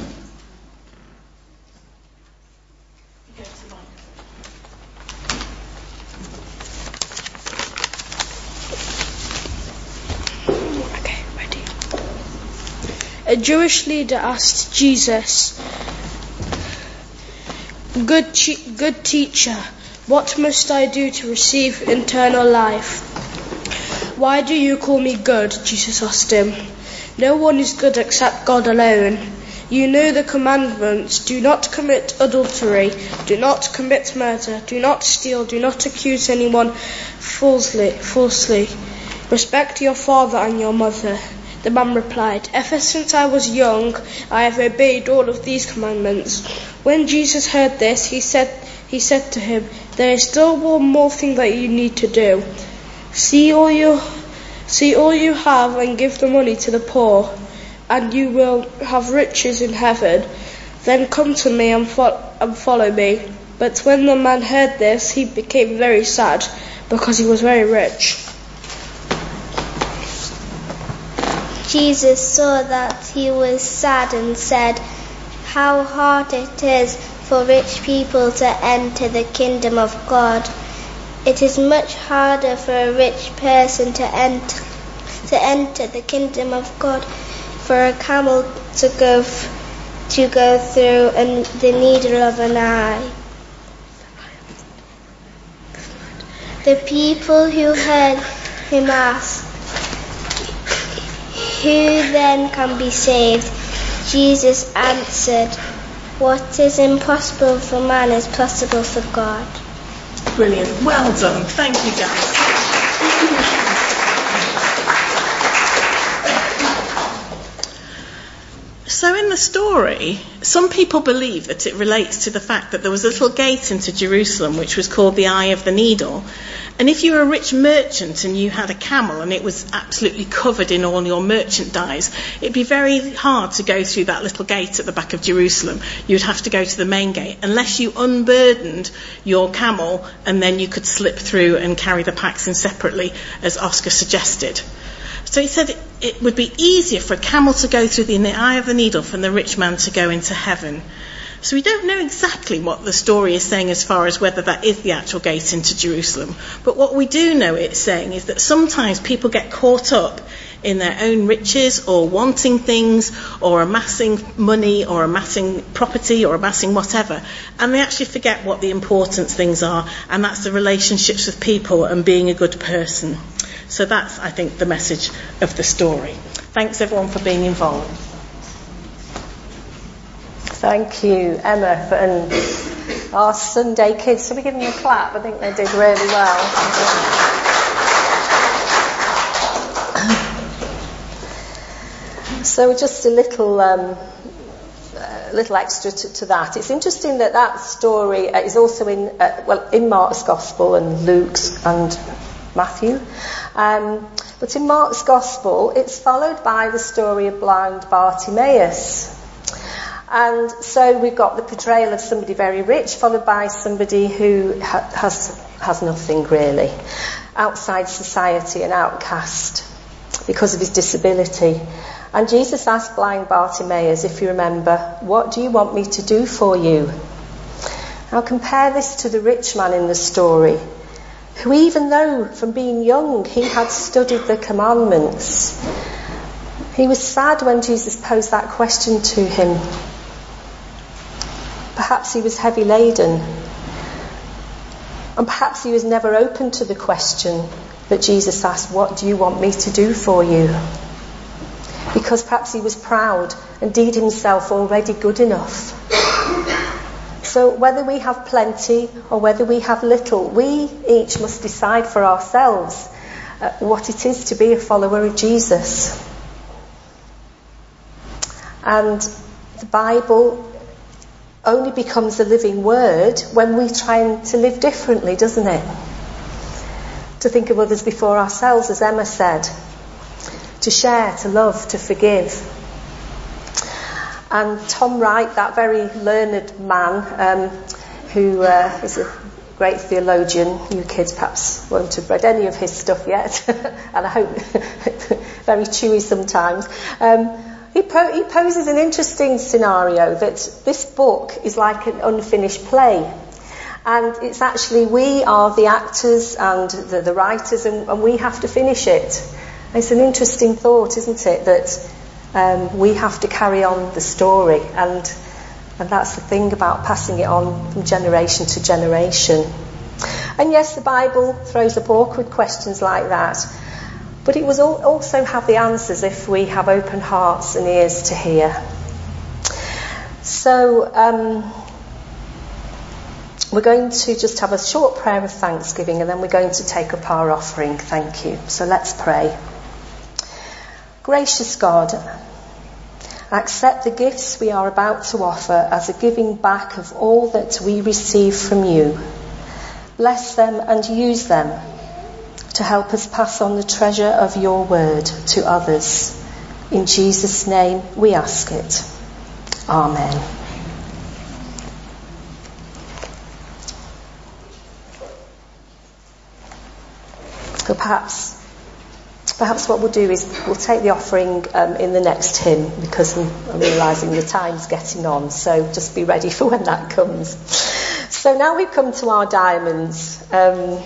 You go to the microphone. Okay, ready. A Jewish leader asked Jesus, Good, che- good teacher, what must I do to receive eternal life? Why do you call me good? Jesus asked him. No one is good except God alone. You know the commandments. Do not commit adultery. Do not commit murder. Do not steal. Do not accuse anyone falsely. falsely. Respect your father and your mother. The man replied, Ever since I was young, I have obeyed all of these commandments. When Jesus heard this, he said, he said to him, There is still one more thing that you need to do. See all you, see all you have and give the money to the poor, and you will have riches in heaven. Then come to me and, fo- and follow me. But when the man heard this, he became very sad, because he was very rich. Jesus saw that he was sad and said, How hard it is for rich people to enter the kingdom of God. It is much harder for a rich person to enter, to enter the kingdom of God for a camel to go, f- to go through an, the needle of an eye. The people who heard him asked, Who then can be saved? Jesus answered, What is impossible for man is possible for God. Brilliant. Well done. Thank you, guys. So in the story, some people believe that it relates to the fact that there was a little gate into Jerusalem which was called the Eye of the Needle. And if you were a rich merchant and you had a camel and it was absolutely covered in all your merchandise, it'd be very hard to go through that little gate at the back of Jerusalem. You'd have to go to the main gate unless you unburdened your camel and then you could slip through and carry the packs in separately, as Oscar suggested. So he said it would be easier for a camel to go through the eye of the needle than the rich man to go into heaven. So we don't know exactly what the story is saying as far as whether that is the actual gate into Jerusalem. But what we do know it's saying is that sometimes people get caught up in their own riches or wanting things or amassing money or amassing property or amassing whatever, and they actually forget what the important things are, and that's the relationships with people and being a good person. So that's, I think, the message of the story. Thanks everyone for being involved. Thank you, Emma, for, and our Sunday kids. Shall we give them a clap? I think they did really well. So just a little um, uh, little extra to, to that. It's interesting that that story is also in uh, well in Mark's Gospel and Luke's and Matthew. Um, but in Mark's Gospel, it's followed by the story of blind Bartimaeus. And so we've got the portrayal of somebody very rich, followed by somebody who ha- has has nothing really, outside society, an outcast because of his disability. And Jesus asked blind Bartimaeus, if you remember, what do you want me to do for you? Now compare this to the rich man in the story, who even though from being young he had studied the commandments, he was sad when Jesus posed that question to him. Perhaps he was heavy laden, and perhaps he was never open to the question that Jesus asked, what do you want me to do for you? Because perhaps he was proud and deemed himself already good enough. So whether we have plenty or whether we have little, we each must decide for ourselves uh, what it is to be a follower of Jesus. And the Bible only becomes a living word when we try to live differently, doesn't it? To think of others before ourselves, as Emma said. To share, to love, to forgive. And Tom Wright, that very learned man, um, who uh, is a great theologian, you kids perhaps won't have read any of his stuff yet, and I hope very chewy sometimes. Um, he, po- he poses an interesting scenario that this book is like an unfinished play. And it's actually, we are the actors and the, the writers, and, and we have to finish it. It's an interesting thought, isn't it, that um, we have to carry on the story, and and that's the thing about passing it on from generation to generation. And yes, the Bible throws up awkward questions like that, but it will also have the answers if we have open hearts and ears to hear. So um, we're going to just have a short prayer of thanksgiving, and then we're going to take up our offering. Thank you. So let's pray. Gracious God, accept the gifts we are about to offer as a giving back of all that we receive from you. Bless them and use them to help us pass on the treasure of your word to others. In Jesus' name we ask it. Amen. So perhaps Perhaps what we'll do is we'll take the offering um, in the next hymn, because I'm, I'm realising the time's getting on, so just be ready for when that comes. So now we've come to our diamonds. Um,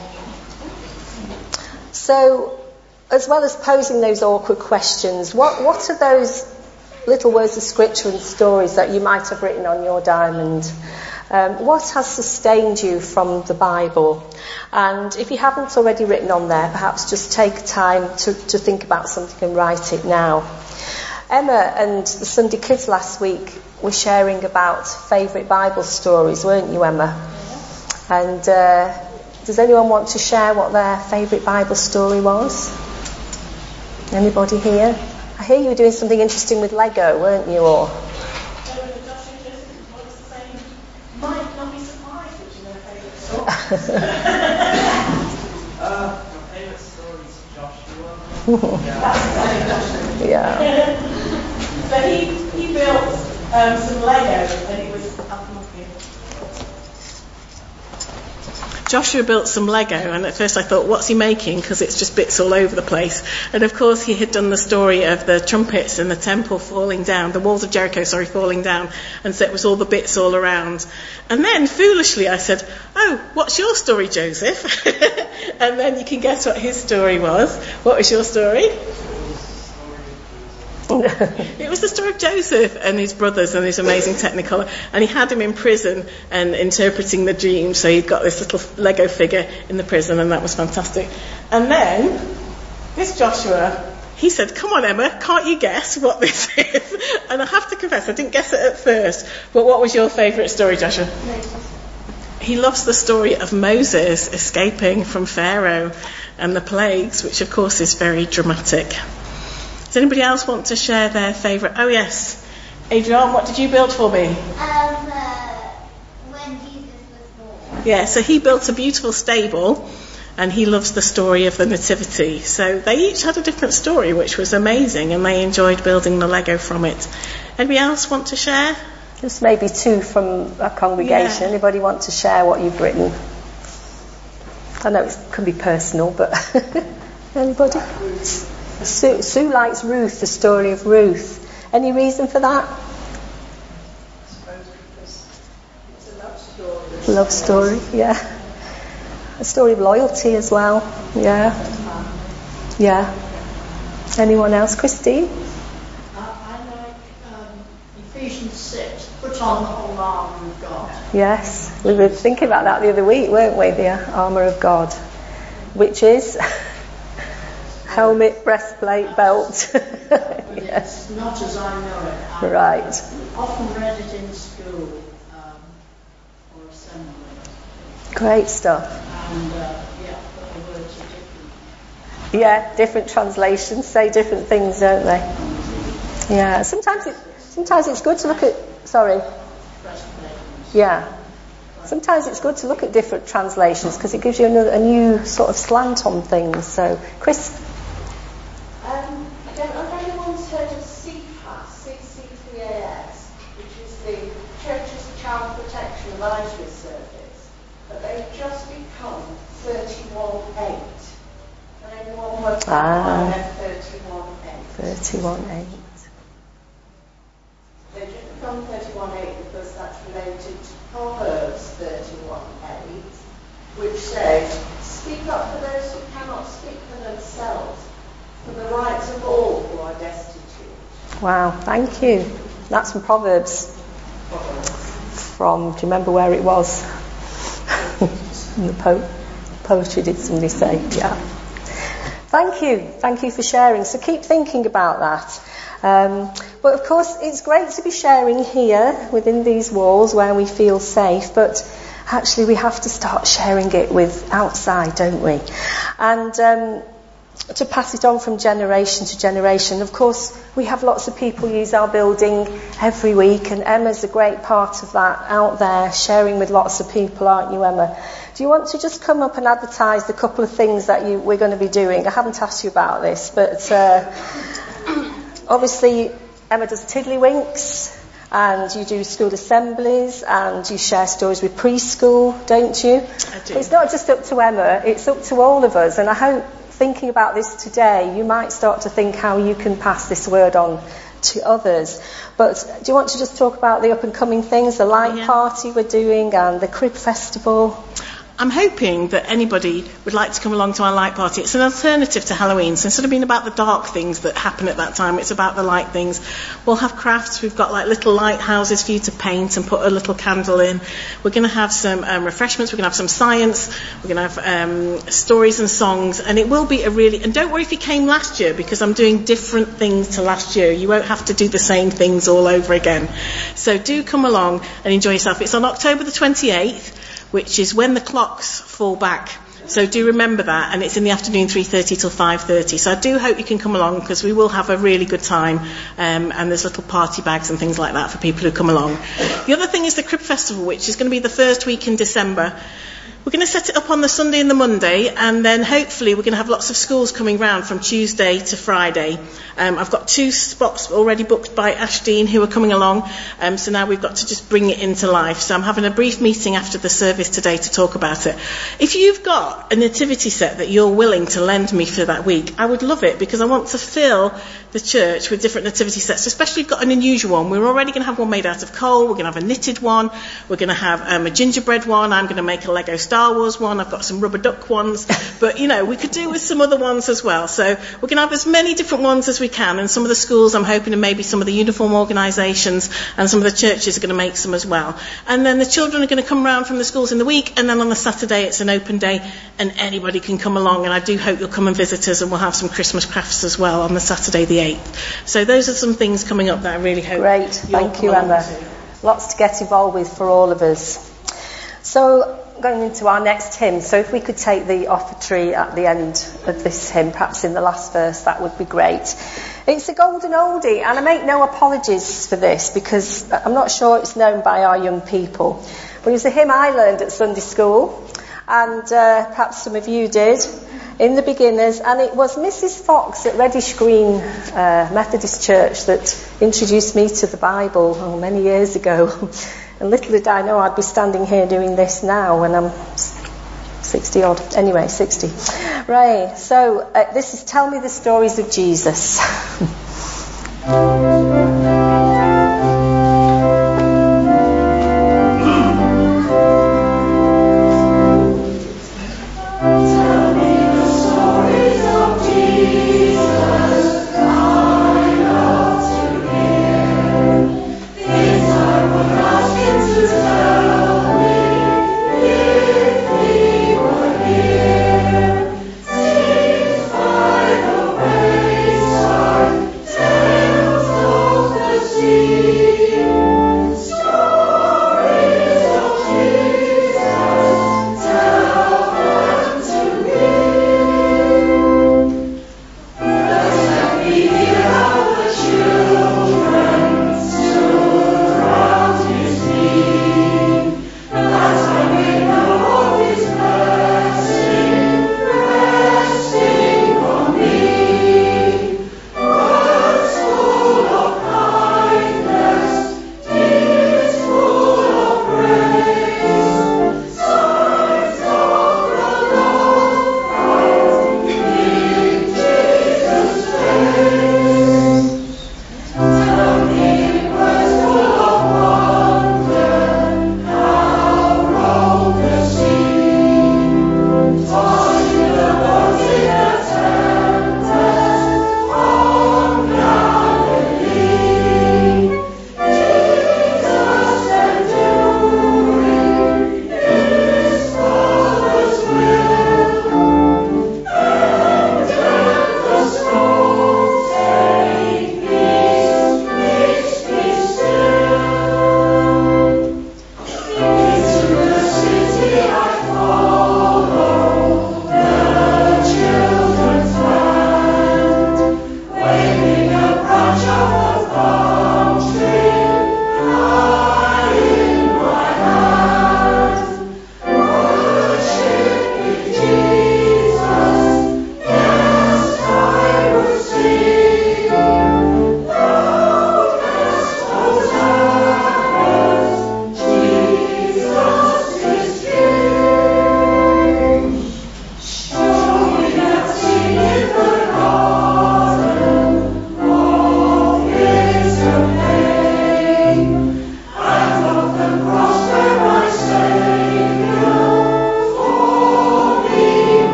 so as well as posing those awkward questions, what, what are those little words of scripture and stories that you might have written on your diamond? Um, what has sustained you from the Bible? And if you haven't already written on there, perhaps just take time to, to think about something and write it now. Emma and the Sunday kids last week were sharing about favourite Bible stories, weren't you, Emma? And uh, does anyone want to share what their favourite Bible story was? Anybody here? I hear you were doing something interesting with Lego, weren't you, or? Might not be surprised which is their favourite story. uh, my favourite story is Joshua. Yeah. Yeah. So he, he built um, some Lego and it was up and looking. Joshua built some Lego, and at first I thought, what's he making? Because it's just bits all over the place. And of course he had done the story of the trumpets and the temple falling down, the walls of Jericho, sorry, falling down, and so it was all the bits all around. And then, foolishly, I said, oh, what's your story, Joseph? And then you can guess what his story was. What was your story? It was the story of Joseph and his brothers and his amazing Technicolor, and he had him in prison and interpreting the dream, so he'd got this little Lego figure in the prison, and that was fantastic. And then this Joshua, he said, come on Emma, can't you guess what this is? And I have to confess, I didn't guess it at first, but what was your favourite story, Joshua? He loves the story of Moses escaping from Pharaoh and the plagues, which of course is very dramatic. Does anybody else want to share their favourite? Oh yes, Adrian, what did you build for me? Um, uh, when Jesus was born. Yeah, so he built a beautiful stable, and he loves the story of the Nativity. So they each had a different story, which was amazing, and they enjoyed building the Lego from it. Anybody else want to share? Just maybe two from a congregation. Yeah. Anybody want to share what you've written? I know it can be personal, but anybody? Sue, Sue likes Ruth, the story of Ruth. Any reason for that? I suppose because it's a love story. Love story, yeah. A story of loyalty as well, yeah. Yeah. Anyone else? Christine? I, I like um, Ephesians six, put on the whole armour of God. Yes, we were thinking about that the other week, weren't we? The armour of God, which is helmet, breastplate, belt. But Yes. it's not as I know it. I Right. often read it in school um, or assembly. Great stuff. And uh, yeah, but the words are different. Yeah, different translations say different things, don't they? Yeah. Sometimes it, sometimes it's good to look at. Sorry. Breastplate. Yeah. Sometimes it's good to look at different translations because it gives you another, a new sort of slant on things. So, Chris. Um, I don't know if anyone's heard of C PAS, C C P A S, which is the Church's Child Protection Advisory Service, but they've just become thirty-one eight. Can anyone work Ah. out thirty-one eight? thirty-one eight. They just become thirty-one eight because that's related to Proverbs thirty-one eight, which says, speak up for those who cannot speak for themselves, for the rights of all who are destitute. Wow, thank you. That's from Proverbs. From, do you remember where it was? In the po- poetry, did somebody say? Yeah. Thank you. Thank you for sharing. So keep thinking about that. Um, but of course, it's great to be sharing here within these walls where we feel safe, but actually we have to start sharing it with outside, don't we? And um, to pass it on from generation to generation. Of course, we have lots of people use our building every week, and Emma's a great part of that, out there sharing with lots of people, aren't you, Emma? Do you want to just come up and advertise the couple of things that you, we're going to be doing? I haven't asked you about this, but uh, obviously Emma does Tiddlywinks, and you do school assemblies, and you share stories with preschool, don't you? I do. It's not just up to Emma, it's up to all of us, and I hope thinking about this today, you might start to think how you can pass this word on to others. But do you want to just talk about the up and coming things, the light Yeah. party we're doing and the crib festival? I'm hoping that anybody would like to come along to our light party. It's an alternative to Halloween, so instead of being about the dark things that happen at that time, it's about the light things. We'll have crafts. We've got like little lighthouses for you to paint and put a little candle in. We're going to have some um, refreshments. We're going to have some science. We're going to have um, stories and songs, and it will be a really. And don't worry if you came last year, because I'm doing different things to last year. You won't have to do the same things all over again. So do come along and enjoy yourself. It's on October the twenty-eighth. Which is when the clocks fall back. So do remember that, and it's in the afternoon, three thirty till five thirty. So I do hope you can come along, because we will have a really good time, um, and there's little party bags and things like that for people who come along. The other thing is the Crib Festival, which is going to be the first week in December. we're going to set it up on the Sunday and the Monday, and then hopefully we're going to have lots of schools coming round from Tuesday to Friday. Um, I've got two spots already booked by Ashdean who are coming along, um, so now we've got to just bring it into life. So I'm having a brief meeting after the service today to talk about it. If you've got a nativity set that you're willing to lend me for that week, I would love it, because I want to fill the church with different nativity sets, especially if you've got an unusual one. We're already going to have one made out of coal, we're going to have a knitted one, we're going to have um, a gingerbread one, I'm going to make a Lego Star Wars one, I've got some rubber duck ones, but you know, we could do with some other ones as well. So we're going to have as many different ones as we can, and some of the schools, I'm hoping, and maybe some of the uniform organisations and some of the churches are going to make some as well. And then the children are going to come round from the schools in the week, and then on the Saturday it's an open day and anybody can come along, and I do hope you'll come and visit us, and we'll have some Christmas crafts as well on the Saturday the eighth. So those are some things coming up that I really hope. Great, thank you, Emma. To. Lots to get involved with for all of us. So going into our next hymn, so if we could take the offertory at the end of this hymn, perhaps in the last verse, that would be great. It's a golden oldie, and I make no apologies for this because I'm not sure it's known by our young people, but it's a hymn I learned at Sunday school, and uh, perhaps some of you did in the beginners, and it was Missus Fox at Reddish Green uh, Methodist Church that introduced me to the Bible oh, many years ago. And little did I know I'd be standing here doing this now when I'm sixty odd. Anyway, sixty. Right, so uh, this is Tell Me the Stories of Jesus.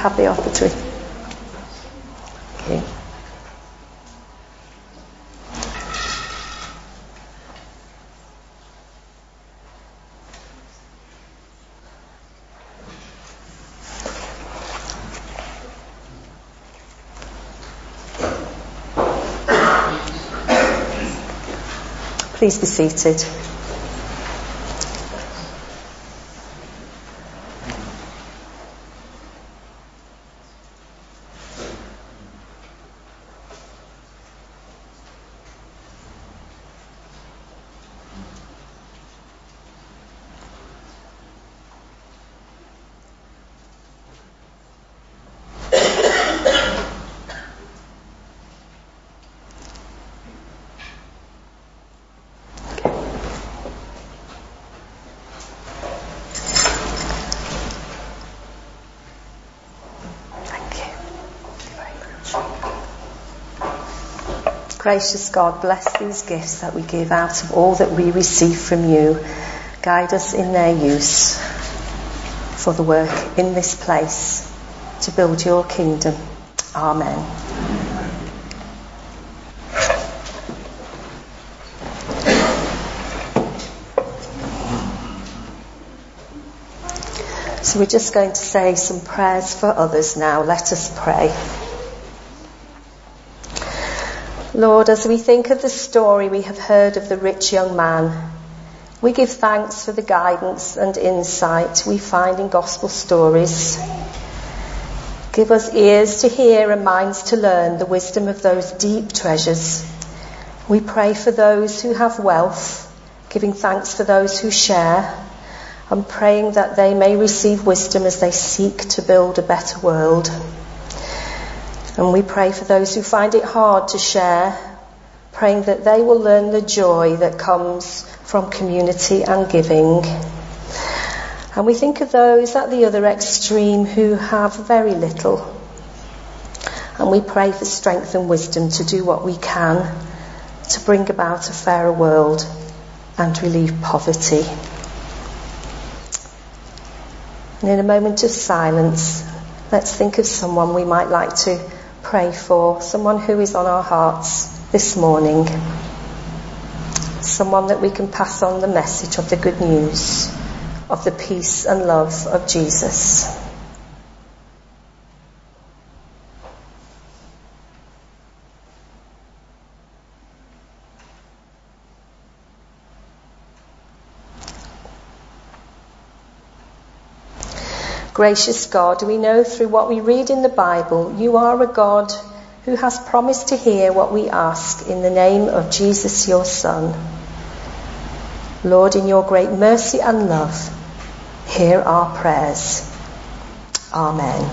have the opportunity. Thank you. Please be seated. Gracious God, bless these gifts that we give out of all that we receive from you. Guide us in their use for the work in this place to build your kingdom. Amen. So we're just going to say some prayers for others now. Let us pray. Lord, as we think of the story we have heard of the rich young man, we give thanks for the guidance and insight we find in gospel stories. Give us ears to hear and minds to learn the wisdom of those deep treasures. We pray for those who have wealth, giving thanks for those who share, and praying that they may receive wisdom as they seek to build a better world. And we pray for those who find it hard to share, praying that they will learn the joy that comes from community and giving. And we think of those at the other extreme who have very little. And we pray for strength and wisdom to do what we can to bring about a fairer world and relieve poverty. And in a moment of silence, let's think of someone we might like to pray for, someone who is on our hearts this morning, someone that we can pass on the message of the good news, of the peace and love of Jesus. Gracious God, we know through what we read in the Bible, you are a God who has promised to hear what we ask in the name of Jesus, your Son. Lord, in your great mercy and love, hear our prayers. Amen.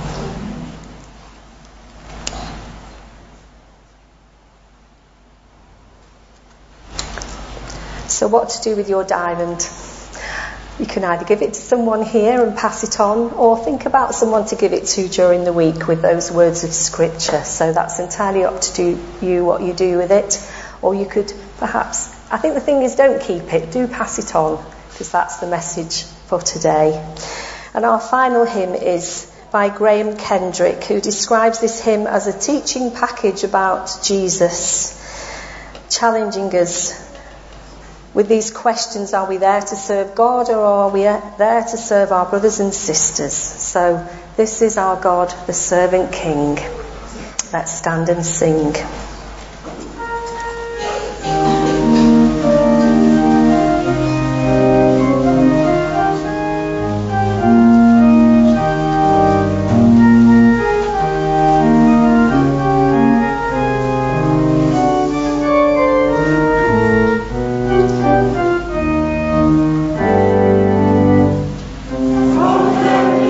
So what to do with your diamond? You can either give it to someone here and pass it on, or think about someone to give it to during the week with those words of scripture. So that's entirely up to do you what you do with it. Or you could perhaps, I think the thing is, don't keep it, do pass it on, because that's the message for today. And our final hymn is by Graham Kendrick, who describes this hymn as a teaching package about Jesus, challenging us with these questions: are we there to serve God, or are we there to serve our brothers and sisters? So this is our God, the servant King. Let's stand and sing.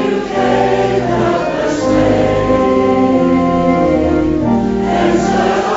Serve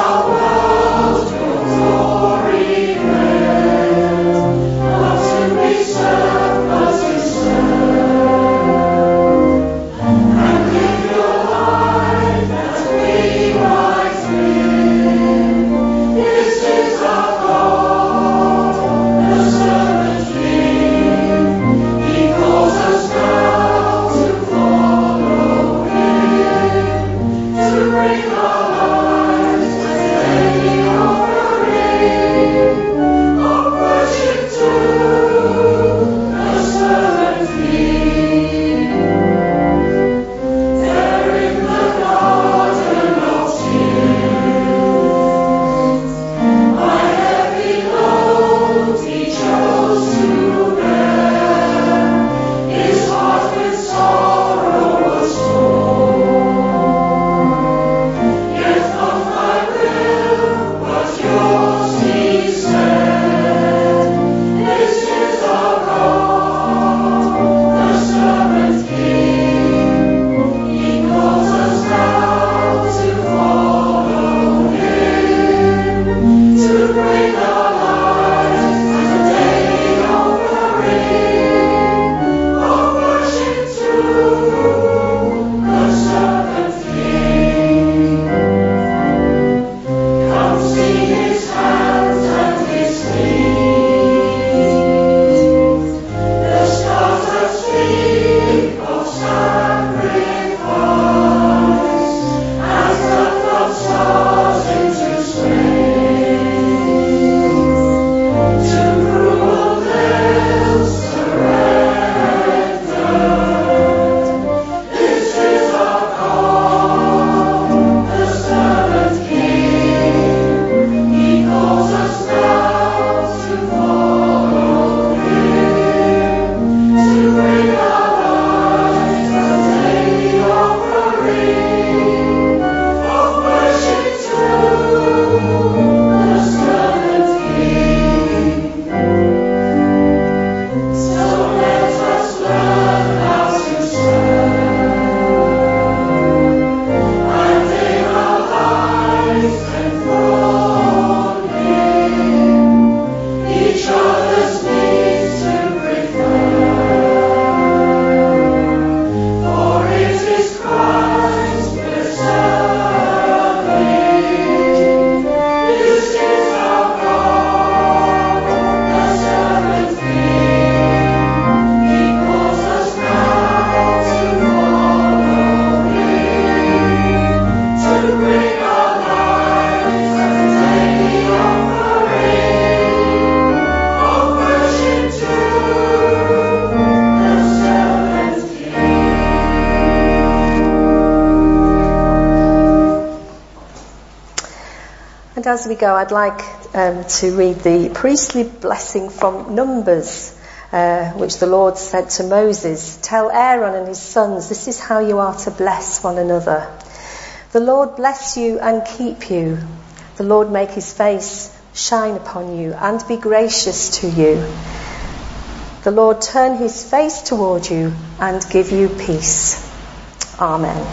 And as we go, I'd like um, to read the priestly blessing from Numbers, uh, which the Lord said to Moses, "Tell Aaron and his sons, this is how you are to bless one another. The Lord bless you and keep you. The Lord make his face shine upon you and be gracious to you. The Lord turn his face toward you and give you peace." Amen.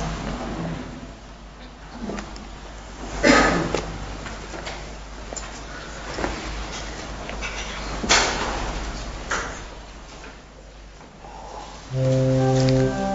Mm.